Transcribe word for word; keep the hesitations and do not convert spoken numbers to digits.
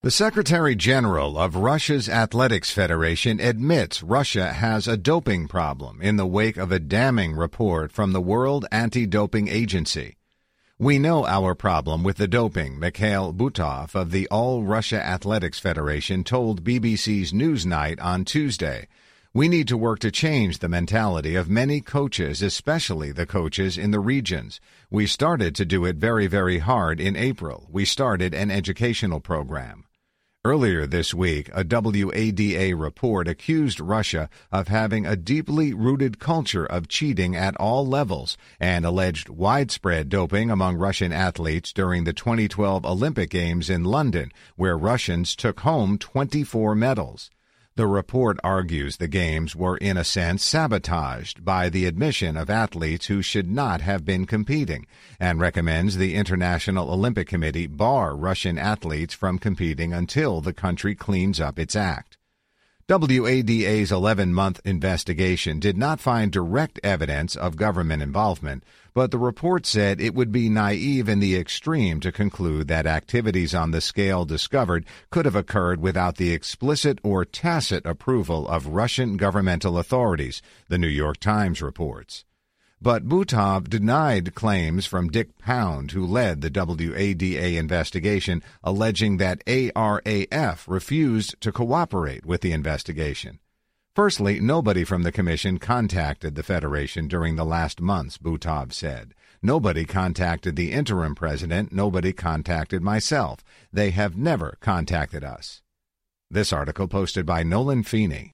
The Secretary General of Russia's Athletics Federation admits Russia has a doping problem in the wake of a damning report from the World Anti-Doping Agency. "We know our problem with the doping," Mikhail Butov of the All-Russia Athletics Federation told B B C's Newsnight on Tuesday. "We need to work to change the mentality of many coaches, especially the coaches in the regions. We started to do it very, very hard in April. We started an educational program." Earlier this week, a W A D A report accused Russia of having a deeply rooted culture of cheating at all levels and alleged widespread doping among Russian athletes during the twenty twelve Olympic Games in London, where Russians took home twenty-four medals. The report argues the Games were in a sense sabotaged by the admission of athletes who should not have been competing, and recommends the International Olympic Committee bar Russian athletes from competing until the country cleans up its act. W A D A's eleven-month investigation did not find direct evidence of government involvement, but the report said it would be naive in the extreme to conclude that activities on the scale discovered could have occurred without the explicit or tacit approval of Russian governmental authorities, the New York Times reports. But Butov denied claims from Dick Pound, who led the W A D A investigation, alleging that A R A F refused to cooperate with the investigation. Firstly, nobody from the commission contacted the Federation during the last months, Butov said. Nobody contacted the interim president. Nobody contacted myself. They have never contacted us. This article posted by Nolan Feeney.